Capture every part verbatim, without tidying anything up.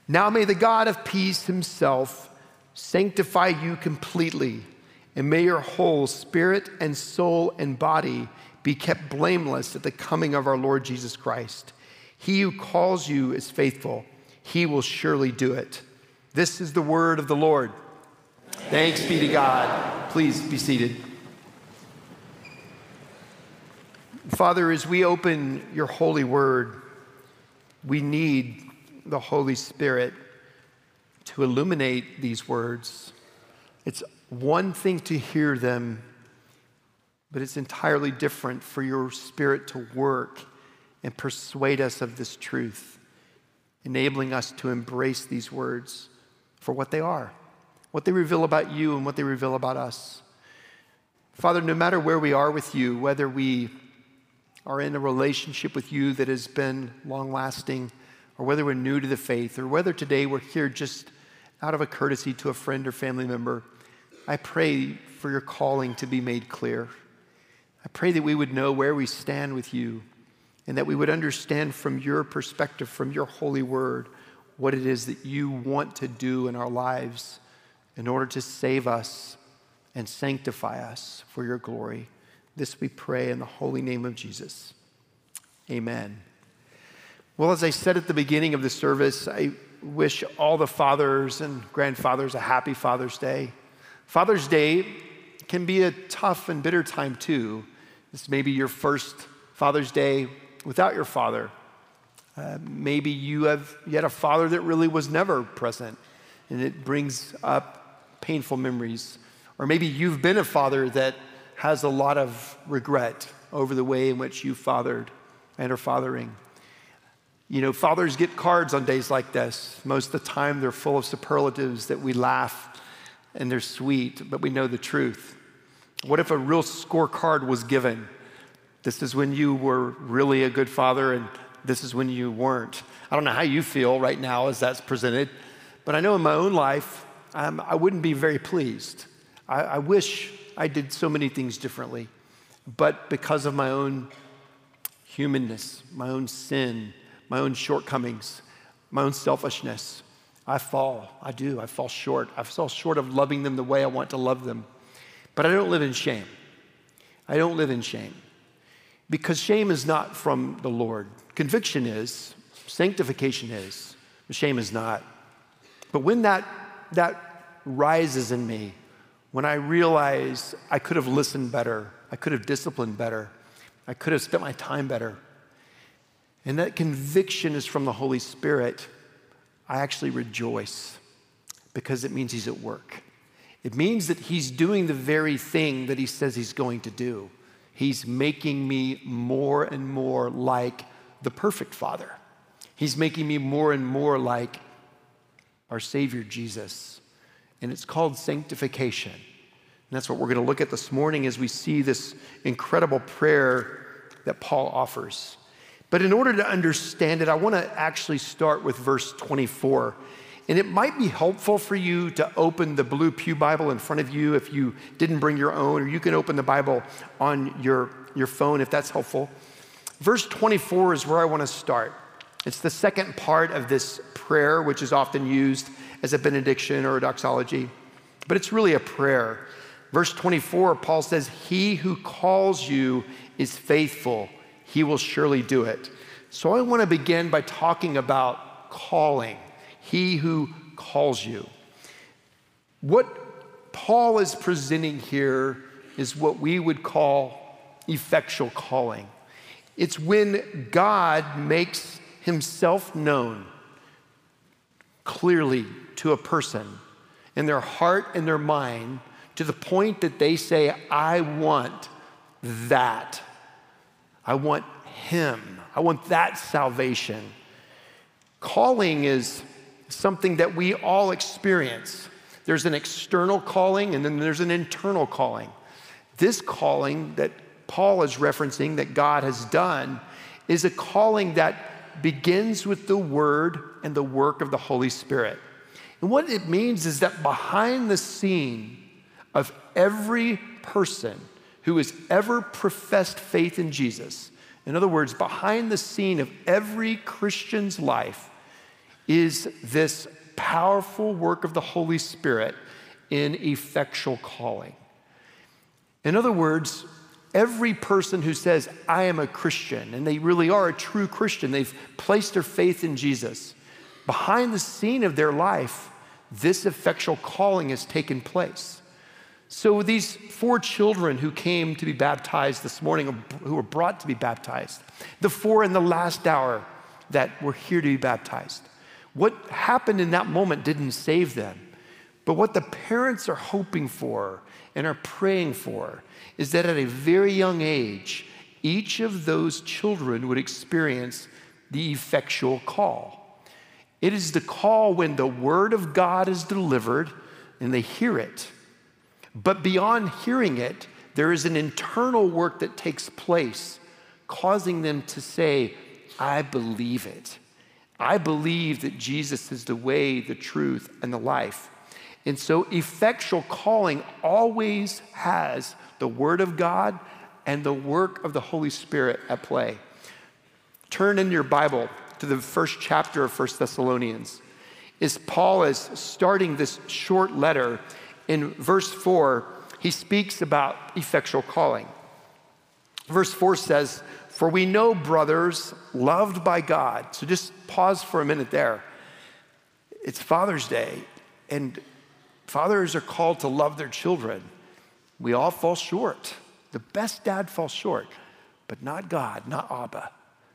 Now may the God of peace himself sanctify you completely, and may your whole spirit and soul and body be kept blameless at the coming of our Lord Jesus Christ. He who calls you is faithful. He will surely do it. This is the word of the Lord. Thanks be to God. Please be seated. Father, as we open your holy word, we need the Holy Spirit to illuminate these words. It's one thing to hear them, but it's entirely different for your Spirit to work and persuade us of this truth, enabling us to embrace these words for what they are, what they reveal about you and what they reveal about us. Father, no matter where we are with you, whether we are in a relationship with you that has been long-lasting, or whether we're new to the faith, or whether today we're here just out of a courtesy to a friend or family member, I pray for your calling to be made clear. I pray that we would know where we stand with you, and that we would understand from your perspective, from your holy word, what it is that you want to do in our lives in order to save us and sanctify us for your glory. This we pray in the holy name of Jesus. Amen. Well, as I said at the beginning of the service, I wish all the fathers and grandfathers a happy Father's Day. Father's Day can be a tough and bitter time too. This may be your first Father's Day without your father. Uh, maybe you have you had a father that really was never present, and it brings up painful memories. Or maybe you've been a father that has a lot of regret over the way in which you fathered and are fathering. You know, fathers get cards on days like this. Most of the time, they're full of superlatives that we laugh and they're sweet, but we know the truth. What if a real scorecard was given? This is when you were really a good father, and this is when you weren't. I don't know how you feel right now as that's presented, but I know in my own life, um, I wouldn't be very pleased. I, I wish I did so many things differently, but because of my own humanness, my own sin, my own shortcomings, my own selfishness, I fall. I do. I fall short. I fall short of loving them the way I want to love them. But I don't live in shame. I don't live in shame. Because shame is not from the Lord. Conviction is. Sanctification is. Shame is not. But when that, that rises in me, when I realize I could have listened better, I could have disciplined better, I could have spent my time better, and that conviction is from the Holy Spirit, I actually rejoice because it means he's at work. It means that he's doing the very thing that he says he's going to do. He's making me more and more like the perfect Father. He's making me more and more like our Savior Jesus. And it's called sanctification. And that's what we're going to look at this morning as we see this incredible prayer that Paul offers. But in order to understand it, I want to actually start with verse twenty-four. And it might be helpful for you to open the Blue Pew Bible in front of you if you didn't bring your own, or you can open the Bible on your, your phone if that's helpful. Verse twenty-four is where I want to start. It's the second part of this prayer, which is often used as a benediction or a doxology, but it's really a prayer. Verse twenty-four, Paul says, "He who calls you is faithful. He will surely do it." So I want to begin by talking about calling. He who calls you. What Paul is presenting here is what we would call effectual calling. It's when God makes himself known clearly to a person in their heart and their mind to the point that they say, I want that. I want him. I want that salvation. Calling is something that we all experience. There's an external calling and then there's an internal calling. This calling that Paul is referencing that God has done is a calling that begins with the word and the work of the Holy Spirit. And what it means is that behind the scene of every person who has ever professed faith in Jesus, in other words, behind the scene of every Christian's life, is this powerful work of the Holy Spirit in effectual calling. In other words, every person who says, I am a Christian, and they really are a true Christian, they've placed their faith in Jesus, behind the scene of their life, this effectual calling has taken place. So these four children who came to be baptized this morning, who were brought to be baptized, the four in the last hour that were here to be baptized, what happened in that moment didn't save them. But what the parents are hoping for and are praying for is that at a very young age, each of those children would experience the effectual call. It is the call when the word of God is delivered and they hear it. But beyond hearing it, there is an internal work that takes place, causing them to say, I believe it. I believe that Jesus is the way, the truth, and the life. And so effectual calling always has the word of God and the work of the Holy Spirit at play. Turn in your Bible to the first chapter of First Thessalonians. As Paul is starting this short letter, in verse four, he speaks about effectual calling. Verse four says, for we know, brothers, loved by God. So just pause for a minute there. It's Father's Day, and fathers are called to love their children. We all fall short. The best dad falls short, but not God, not Abba.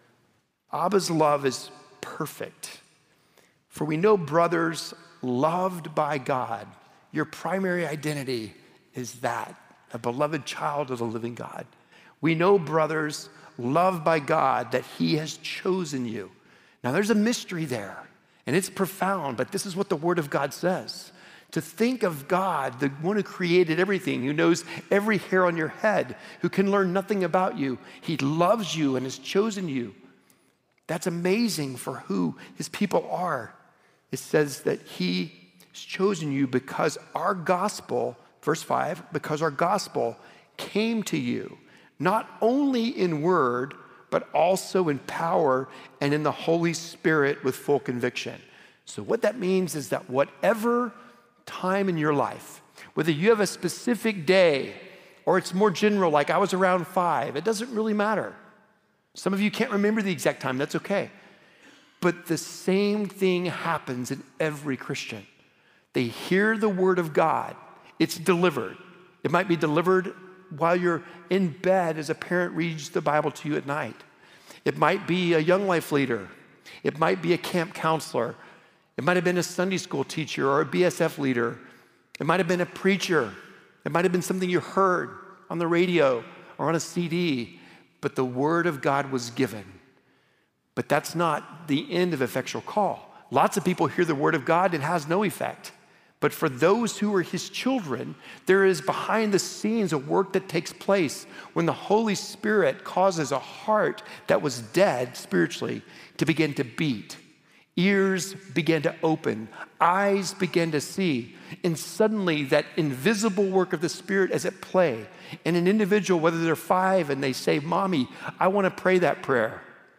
Abba's love is perfect. For we know, brothers, loved by God. Your primary identity is that, a beloved child of the living God. We know, brothers, loved by God, that he has chosen you. Now there's a mystery there, and it's profound, but this is what the word of God says. To think of God, the one who created everything, who knows every hair on your head, who can learn nothing about you. He loves you and has chosen you. That's amazing for who his people are. It says that he has chosen you because our gospel, verse five, because our gospel came to you, not only in word, but also in power and in the Holy Spirit with full conviction. So what that means is that whatever time in your life, whether you have a specific day or it's more general, like I was around five, it doesn't really matter. Some of you can't remember the exact time, that's okay. But the same thing happens in every Christian. They hear the word of God, it's delivered. It might be delivered while you're in bed as a parent reads the Bible to you at night. It might be a young life leader. It might be a camp counselor. It might have been a Sunday school teacher or a B S F leader. It might have been a preacher. It might have been something you heard on the radio or on a C D, but the word of God was given. But that's not the end of effectual call. Lots of people hear the word of God, it has no effect. But for those who are his children, there is behind the scenes a work that takes place when the Holy Spirit causes a heart that was dead spiritually to begin to beat. Ears begin to open, eyes begin to see, and suddenly that invisible work of the Spirit is at play. And an individual, whether they're five and they say, Mommy, I want to pray that prayer.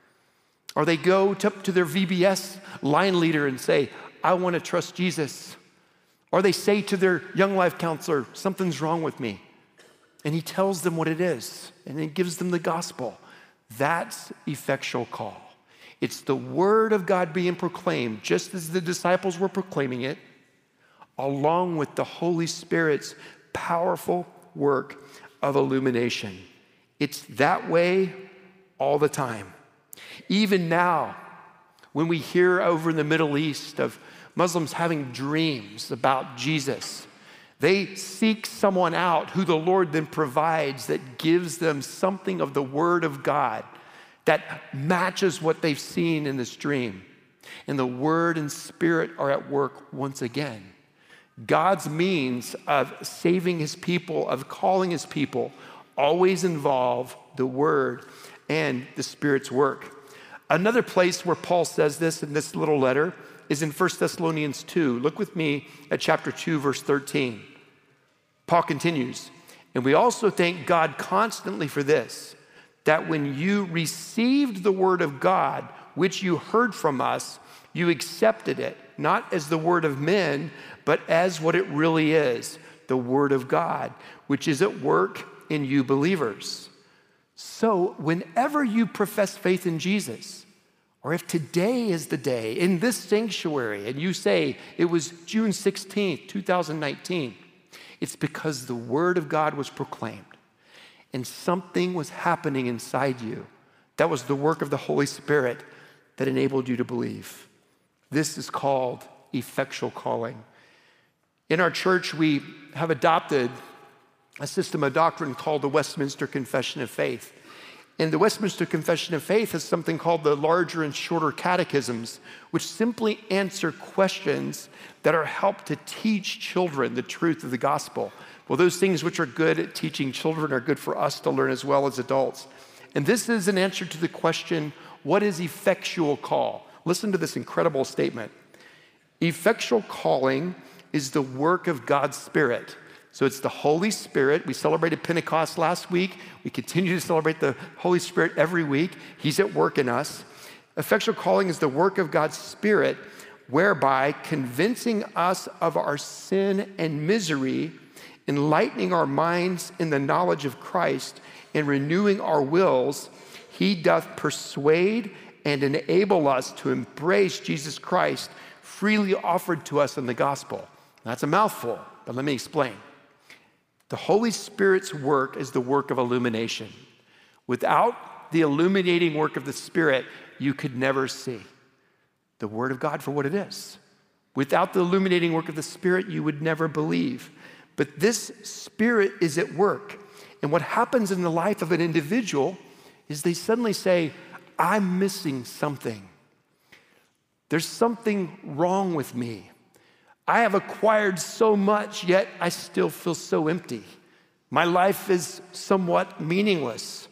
Or they go to, to their V B S line leader and say, I want to trust Jesus. Or they say to their young life counselor, something's wrong with me. And he tells them what it is, and he gives them the gospel. That's effectual call. It's the word of God being proclaimed, just as the disciples were proclaiming it, along with the Holy Spirit's powerful work of illumination. It's that way all the time. Even now, when we hear over in the Middle East of Muslims having dreams about Jesus, they seek someone out who the Lord then provides that gives them something of the word of God that matches what they've seen in this dream. And the word and spirit are at work once again. God's means of saving his people, of calling his people, always involve the word and the Spirit's work. Another place where Paul says this in this little letter is in First Thessalonians two. Look with me at chapter two, verse thirteen. Paul continues, and we also thank God constantly for this, that when you received the word of God, which you heard from us, You accepted it, not as the word of men, but as what it really is, the word of God, which is at work in you believers. So whenever you profess faith in Jesus, or if today is the day in this sanctuary and you say it was June sixteenth, two thousand nineteen, it's because the word of God was proclaimed and something was happening inside you. That was the work of the Holy Spirit that enabled you to believe. This is called effectual calling. In our church, we have adopted a system of doctrine called the Westminster Confession of Faith. And the Westminster Confession of Faith has something called the larger and shorter catechisms, which simply answer questions that are helped to teach children the truth of the gospel. Well, those things which are good at teaching children are good for us to learn as well as adults. And this is an answer to the question, what is effectual call? Listen to this incredible statement. Effectual calling is the work of God's Spirit. So it's the Holy Spirit. We celebrated Pentecost last week. We continue to celebrate the Holy Spirit every week. He's at work in us. Effectual calling is the work of God's Spirit, whereby convincing us of our sin and misery, enlightening our minds in the knowledge of Christ, and renewing our wills, he doth persuade and enable us to embrace Jesus Christ freely offered to us in the gospel. That's a mouthful, but let me explain. The Holy Spirit's work is the work of illumination. Without the illuminating work of the Spirit, you could never see the Word of God for what it is. Without the illuminating work of the Spirit, you would never believe. But this Spirit is at work. And what happens in the life of an individual is they suddenly say, I'm missing something. There's something wrong with me. I have acquired so much, yet I still feel so empty. My life is somewhat meaningless.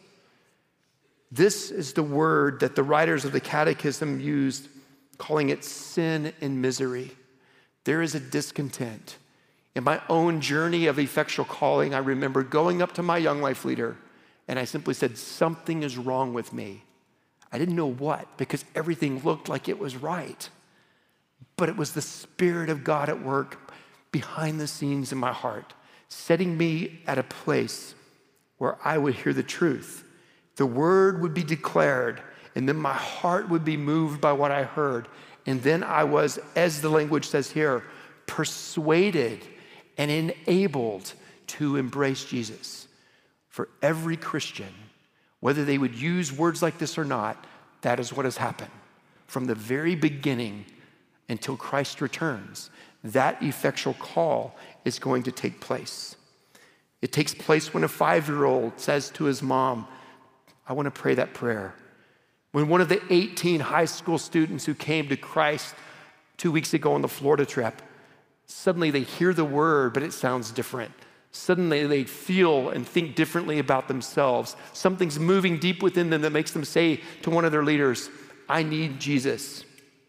This is the word that the writers of the Catechism used, calling it sin and misery. There is a discontent. In my own journey of effectual calling, I remember going up to my young life leader, and I simply said, something is wrong with me. I didn't know what, because everything looked like it was right. But it was the Spirit of God at work behind the scenes in my heart, setting me at a place where I would hear the truth. The word would be declared, and then my heart would be moved by what I heard. And then I was, as the language says here, persuaded and enabled to embrace Jesus. For every Christian, whether they would use words like this or not, that is what has happened. From the very beginning until Christ returns, that effectual call is going to take place. It takes place when a five-year-old says to his mom, I want to pray that prayer. When one of the eighteen high school students who came to Christ two weeks ago on the Florida trip, suddenly they hear the word, but it sounds different. Suddenly they feel and think differently about themselves. Something's moving deep within them that makes them say to one of their leaders, I need Jesus.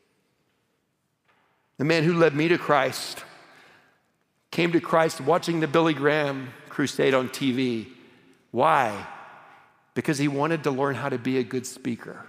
The man who led me to Christ came to Christ watching the Billy Graham crusade on T V. Why? Because he wanted to learn how to be a good speaker.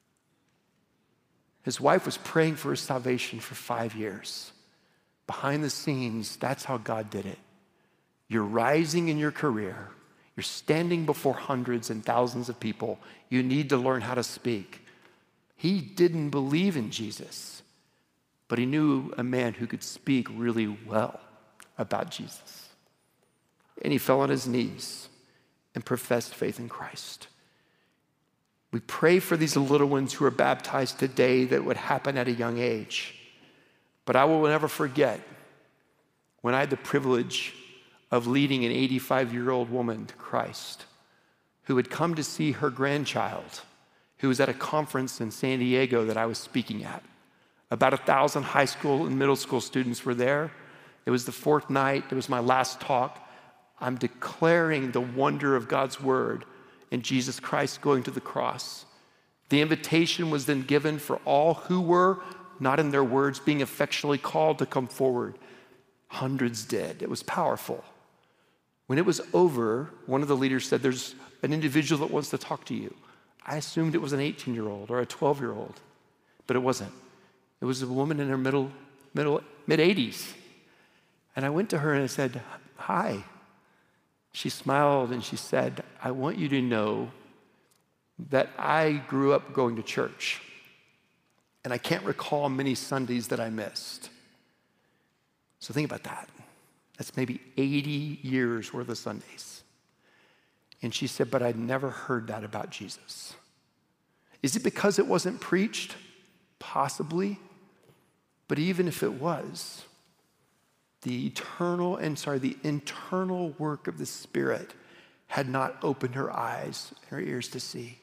His wife was praying for his salvation for five years. Behind the scenes, that's how God did it. You're rising in your career. You're standing before hundreds and thousands of people. You need to learn how to speak. He didn't believe in Jesus, but he knew a man who could speak really well about Jesus. And he fell on his knees and professed faith in Christ. We pray for these little ones who are baptized today that would happen at a young age. But I will never forget when I had the privilege of leading an eighty-five-year-old woman to Christ who had come to see her grandchild, who was at a conference in San Diego that I was speaking at. About a thousand high school and middle school students were there. It was the fourth night. It was my last talk. I'm declaring the wonder of God's word and Jesus Christ going to the cross. The invitation was then given for all who were, not in their words, being effectually called to come forward. Hundreds did. It was powerful. When it was over, one of the leaders said, there's an individual that wants to talk to you. I assumed it was an eighteen-year-old or a twelve-year-old, but it wasn't. It was a woman in her middle, middle, mid-eighties. And I went to her and I said, hi. She smiled and she said, I want you to know that I grew up going to church. And I can't recall many Sundays that I missed. So think about that. That's maybe eighty years worth of Sundays. And she said, but I'd never heard that about Jesus. Is it because it wasn't preached? Possibly. But even if it was, the eternal, and sorry, the internal work of the Spirit had not opened her eyes and her ears to see.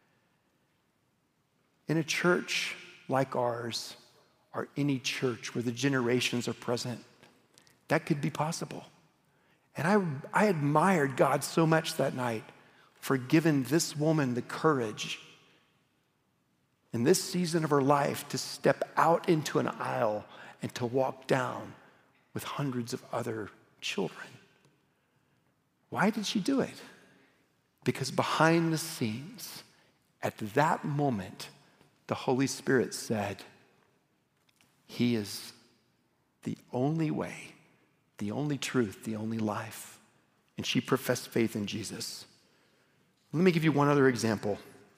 In a church like ours, or any church where the generations are present, that could be possible. And I, I admired God so much that night for giving this woman the courage in this season of her life to step out into an aisle and to walk down with hundreds of other children. Why did she do it? Because behind the scenes, at that moment, the Holy Spirit said, He is the only way, the only truth, the only life. And she professed faith in Jesus. Let me give you one other example.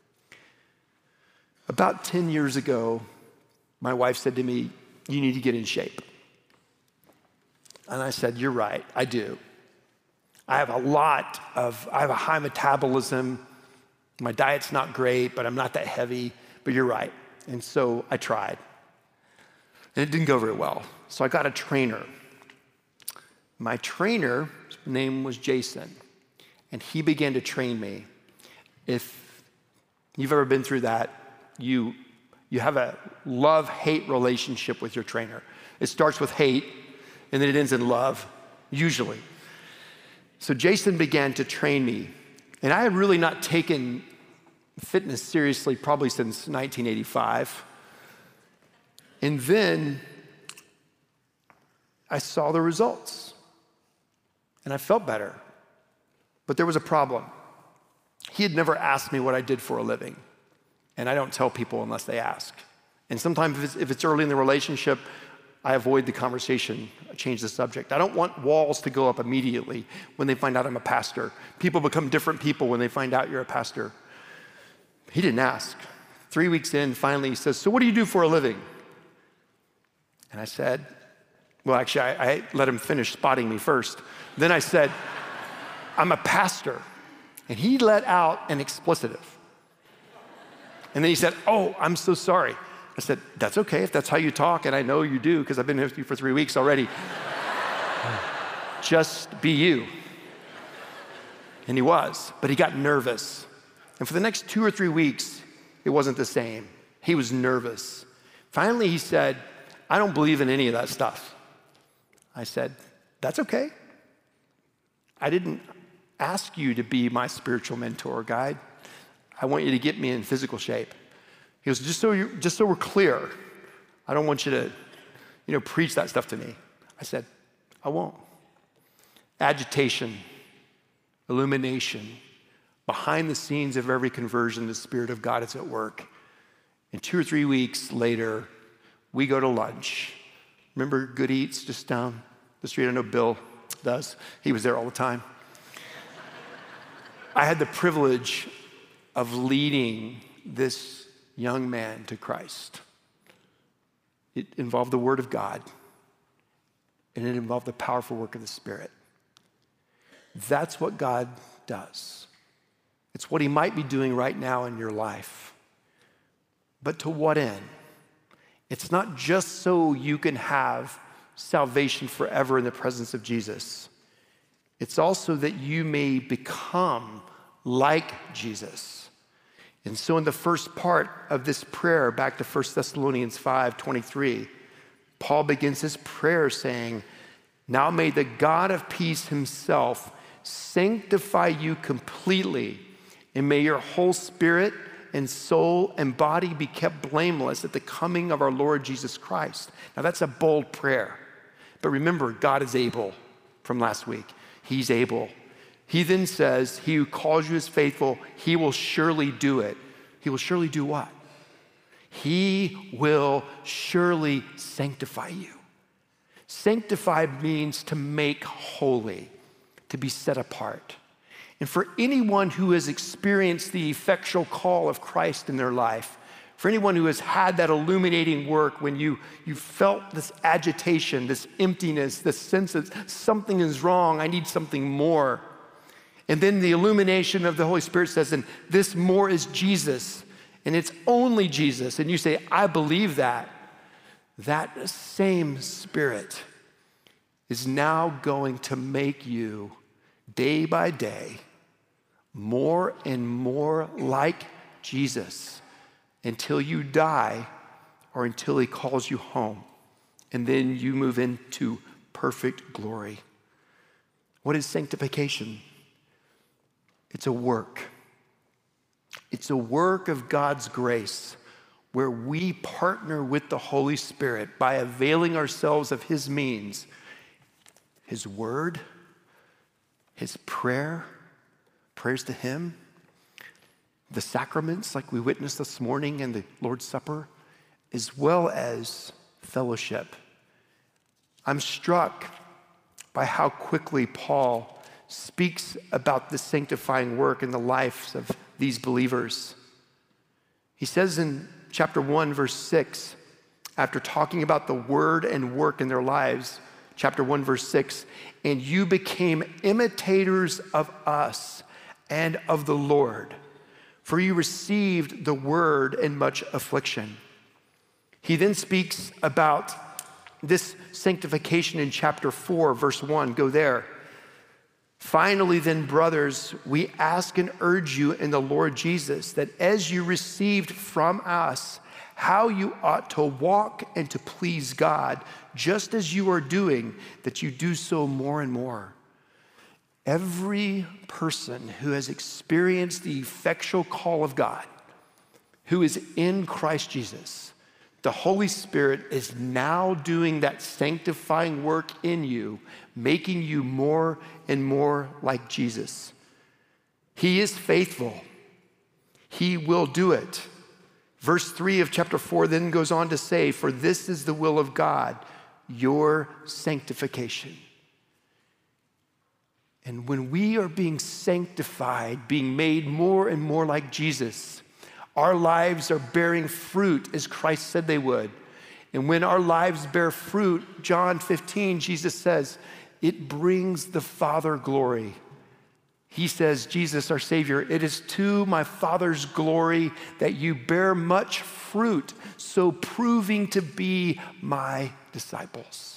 About ten years ago, my wife said to me, you need to get in shape. And I said, you're right, I do. I have a lot of, I have a high metabolism. My diet's not great, but I'm not that heavy, but you're right. And so I tried. And it didn't go very well. So I got a trainer. My trainer's name was Jason, and he began to train me. If you've ever been through that, you, you have a love-hate relationship with your trainer. It starts with hate, and then it ends in love, usually. So Jason began to train me, and I had really not taken fitness seriously probably since nineteen eighty-five. And then I saw the results, and I felt better. But there was a problem. He had never asked me what I did for a living, and I don't tell people unless they ask. And sometimes if it's, if it's early in the relationship, I avoid the conversation, I change the subject. I don't want walls to go up immediately when they find out I'm a pastor. People become different people when they find out you're a pastor. He didn't ask. Three weeks in, finally he says, so what do you do for a living? And I said, well, actually, I, I let him finish spotting me first. Then I said, I'm a pastor. And he let out an explicitive. And then he said, oh, I'm so sorry. I said, that's okay if that's how you talk, and I know you do because I've been with you for three weeks already. Just be you. And he was, but he got nervous. And for the next two or three weeks, it wasn't the same. He was nervous. Finally, he said, I don't believe in any of that stuff. I said, that's okay. I didn't ask you to be my spiritual mentor or guide. I want you to get me in physical shape. He goes, just so, you, just so we're clear, I don't want you to, you know, preach that stuff to me. I said, I won't. Agitation, illumination, behind the scenes of every conversion, the Spirit of God is at work. And two or three weeks later, we go to lunch. Remember Good Eats just down the street? I know Bill does. He was there all the time. I had the privilege of leading this young man to Christ. It involved the Word of God, and it involved the powerful work of the Spirit. That's what God does. It's what He might be doing right now in your life. But to what end? It's not just so you can have salvation forever in the presence of Jesus. It's also that you may become like Jesus. And so in the first part of this prayer, back to First Thessalonians five twenty-three, Paul begins his prayer saying, now may the God of peace himself sanctify you completely, and may your whole spirit and soul and body be kept blameless at the coming of our Lord Jesus Christ. Now that's a bold prayer. But remember, God is able from last week. He's able. He then says, he who calls you is faithful, he will surely do it. He will surely do what? He will surely sanctify you. Sanctified means to make holy, to be set apart. And for anyone who has experienced the effectual call of Christ in their life, for anyone who has had that illuminating work when you, you felt this agitation, this emptiness, this sense that something is wrong, I need something more. And then the illumination of the Holy Spirit says, and this more is Jesus, and it's only Jesus. And you say, I believe that. That same Spirit is now going to make you, day by day, more and more like Jesus until you die or until he calls you home. And then you move into perfect glory. What is sanctification? It's a work. It's a work of God's grace where we partner with the Holy Spirit by availing ourselves of his means, his word, his prayer, prayers to him, the sacraments like we witnessed this morning in the Lord's Supper, as well as fellowship. I'm struck by how quickly Paul speaks about the sanctifying work in the lives of these believers. He says in chapter one, verse six, after talking about the word and work in their lives, chapter one, verse six, and you became imitators of us and of the Lord, for you received the word in much affliction. He then speaks about this sanctification in chapter four, verse one. Go there. Finally, then, brothers, we ask and urge you in the Lord Jesus that as you received from us how you ought to walk and to please God, just as you are doing, that you do so more and more. Every person who has experienced the effectual call of God, who is in Christ Jesus, the Holy Spirit is now doing that sanctifying work in you, making you more and more like Jesus. He is faithful. He will do it. Verse three of chapter four then goes on to say, for this is the will of God, your sanctification. And when we are being sanctified, being made more and more like Jesus, our lives are bearing fruit as Christ said they would. And when our lives bear fruit, John fifteen, Jesus says, it brings the Father glory. He says, Jesus, our Savior, it is to my Father's glory that you bear much fruit, so proving to be my disciples.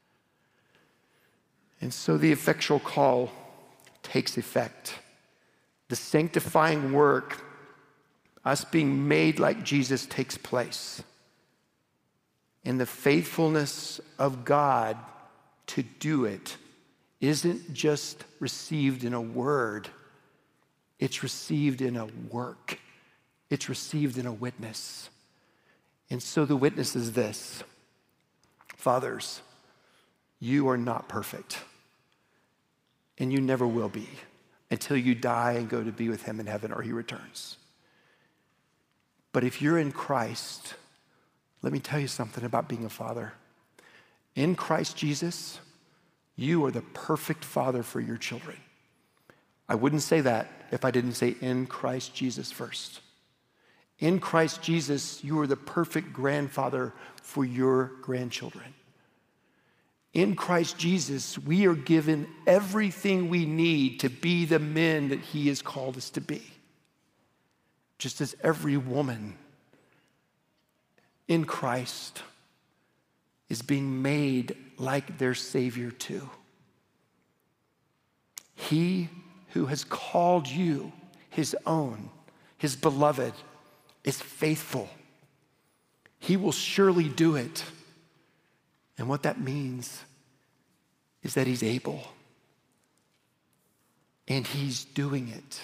And so the effectual call takes effect. The sanctifying work, us being made like Jesus, takes place. And the faithfulness of God to do it isn't just received in a word, it's received in a work. It's received in a witness. And so the witness is this: fathers, you are not perfect, and you never will be until you die and go to be with him in heaven or he returns. But if you're in Christ, let me tell you something about being a father. In Christ Jesus, you are the perfect father for your children. I wouldn't say that if I didn't say in Christ Jesus first. In Christ Jesus, you are the perfect grandfather for your grandchildren. In Christ Jesus, we are given everything we need to be the men that he has called us to be. Just as every woman in Christ is being made like their Savior too. He who has called you his own, his beloved, is faithful. He will surely do it. And what that means is that he's able. And he's doing it.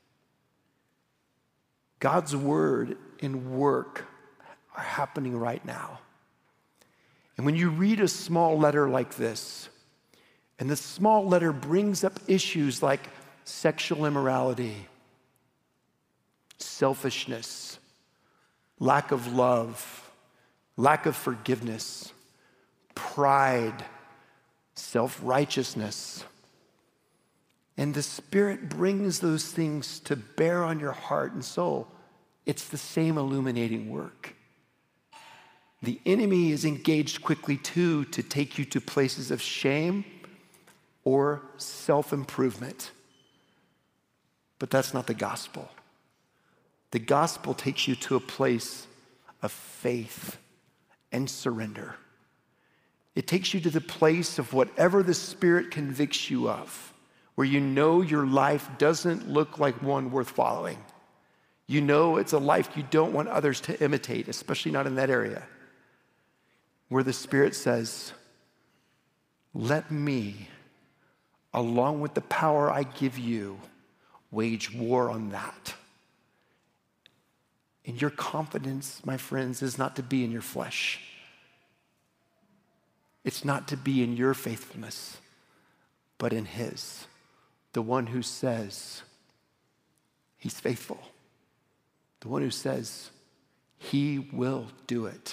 God's word and work are happening right now. And when you read a small letter like this, and the small letter brings up issues like sexual immorality, selfishness, lack of love, lack of forgiveness, pride, self-righteousness. And the Spirit brings those things to bear on your heart and soul. It's the same illuminating work. The enemy is engaged quickly too to take you to places of shame or self-improvement. But that's not the gospel. The gospel takes you to a place of faith and surrender. It takes you to the place of whatever the Spirit convicts you of, where you know your life doesn't look like one worth following. You know it's a life you don't want others to imitate, especially not in that area. Where the Spirit says, let me, along with the power I give you, wage war on that. And your confidence, my friends, is not to be in your flesh. It's not to be in your faithfulness, but in His, the one who says He's faithful, the one who says He will do it.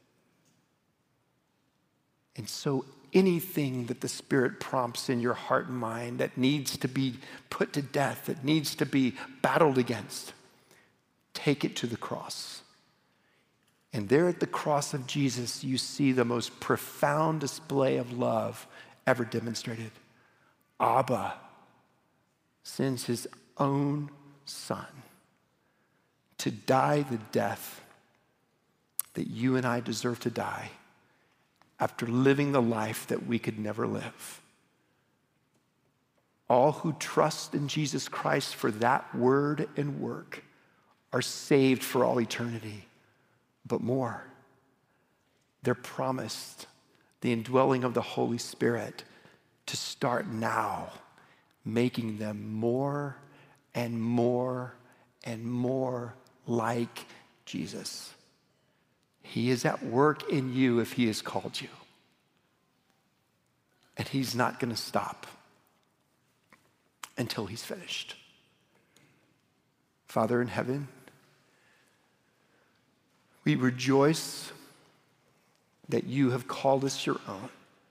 And so anything that the Spirit prompts in your heart and mind that needs to be put to death, that needs to be battled against, take it to the cross. And there at the cross of Jesus, you see the most profound display of love ever demonstrated. Abba sends His own Son to die the death that you and I deserve to die after living the life that we could never live. All who trust in Jesus Christ for that word and work are saved for all eternity. But more, they're promised the indwelling of the Holy Spirit to start now, making them more and more and more like Jesus. He is at work in you if He has called you. And He's not going to stop until He's finished. Father in heaven, we rejoice that You have called us Your own.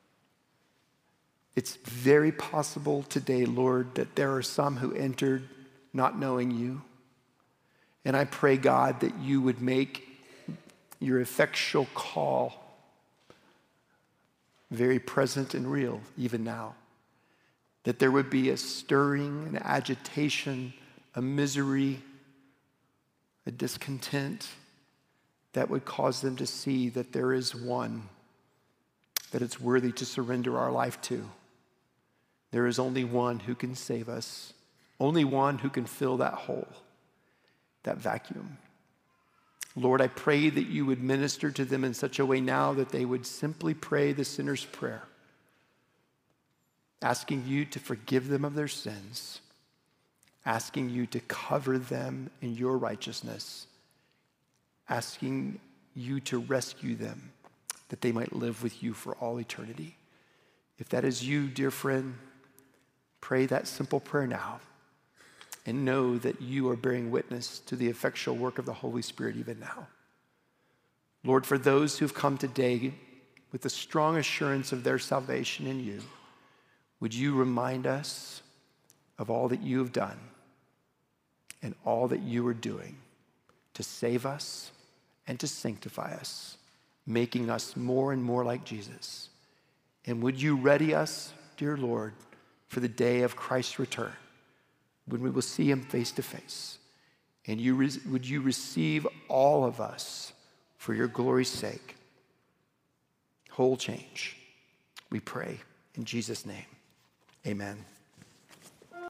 It's very possible today, Lord, that there are some who entered not knowing You. And I pray, God, that You would make Your effectual call very present and real even now. That there would be a stirring, an agitation, a misery, a discontent that would cause them to see that there is one that it's worthy to surrender our life to. There is only one who can save us, only one who can fill that hole, that vacuum. Lord, I pray that You would minister to them in such a way now that they would simply pray the sinner's prayer, asking You to forgive them of their sins, asking You to cover them in Your righteousness, asking You to rescue them, that they might live with You for all eternity. If that is you, dear friend, pray that simple prayer now and know that you are bearing witness to the effectual work of the Holy Spirit even now. Lord, for those who've come today with the strong assurance of their salvation in You, would You remind us of all that You have done and all that You are doing to save us and to sanctify us, making us more and more like Jesus. And would You ready us, dear Lord, for the day of Christ's return, when we will see Him face to face. And you re- would You receive all of us for Your glory's sake. Whole change, we pray in Jesus' name. Amen.